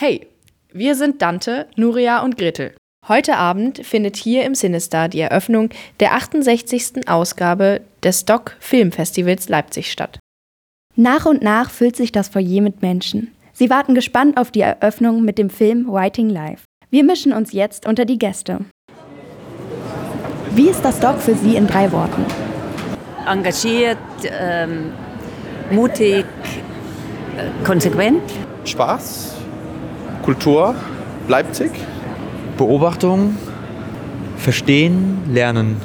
Hey, wir sind Dante, Nuria und Gretel. Heute Abend findet hier im Cinestar die Eröffnung der 68. Ausgabe des DOC Filmfestivals Leipzig statt. Nach und nach füllt sich das Foyer mit Menschen. Sie warten gespannt auf die Eröffnung mit dem Film Writing Live. Wir mischen uns jetzt unter die Gäste. Wie ist das DOC für Sie in 3 Worten? Engagiert, mutig, konsequent. Spaß, Kultur, Leipzig. Beobachtung, Verstehen, Lernen.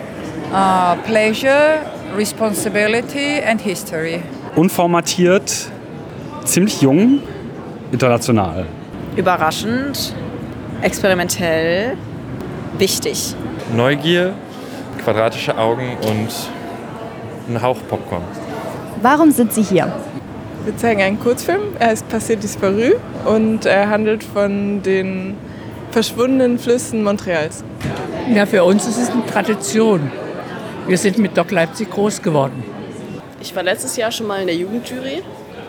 Pleasure, Responsibility and History. Unformatiert, ziemlich jung, international. Überraschend, experimentell, wichtig. Neugier, quadratische Augen und ein Hauch Popcorn. Warum sind Sie hier? Wir zeigen einen Kurzfilm, er heißt Passé disparu und er handelt von den verschwundenen Flüssen Montreals. Ja, für uns ist es eine Tradition. Wir sind mit DOC Leipzig groß geworden. Ich war letztes Jahr schon mal in der Jugendjury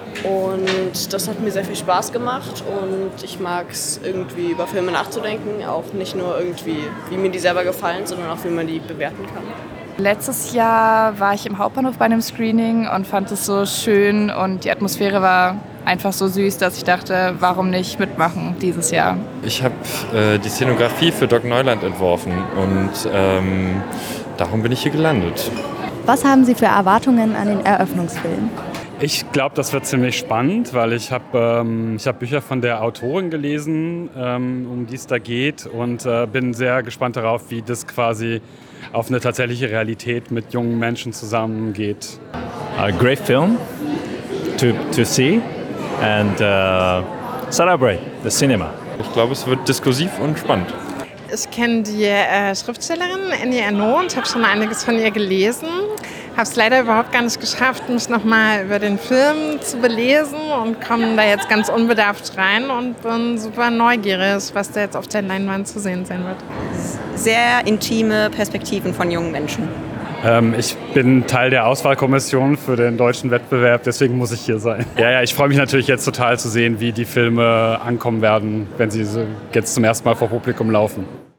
und das hat mir sehr viel Spaß gemacht und ich mag es irgendwie über Filme nachzudenken, auch nicht nur irgendwie, wie mir die selber gefallen, sondern auch wie man die bewerten kann. Letztes Jahr war ich im Hauptbahnhof bei einem Screening und fand es so schön und die Atmosphäre war einfach so süß, dass ich dachte, warum nicht mitmachen dieses Jahr. Ich habe die Szenografie für DOC Neuland entworfen und darum bin ich hier gelandet. Was haben Sie für Erwartungen an den Eröffnungsfilm? Ich glaube, das wird ziemlich spannend, weil ich habe Bücher von der Autorin gelesen, um die es da geht und bin sehr gespannt darauf, wie das quasi auf eine tatsächliche Realität mit jungen Menschen zusammengeht. A great film to see and celebrate the cinema. Ich glaube, es wird diskursiv und spannend. Ich kenne die Schriftstellerin Annie Ernaux und habe schon einiges von ihr gelesen. Habe es leider überhaupt gar nicht geschafft, mich nochmal über den Film zu belesen und komme da jetzt ganz unbedarft rein und bin super neugierig, was da jetzt auf der Leinwand zu sehen sein wird. Sehr intime Perspektiven von jungen Menschen. Ich bin Teil der Auswahlkommission für den deutschen Wettbewerb, deswegen muss ich hier sein. Ja, ich freue mich natürlich jetzt total zu sehen, wie die Filme ankommen werden, wenn sie jetzt zum ersten Mal vor Publikum laufen.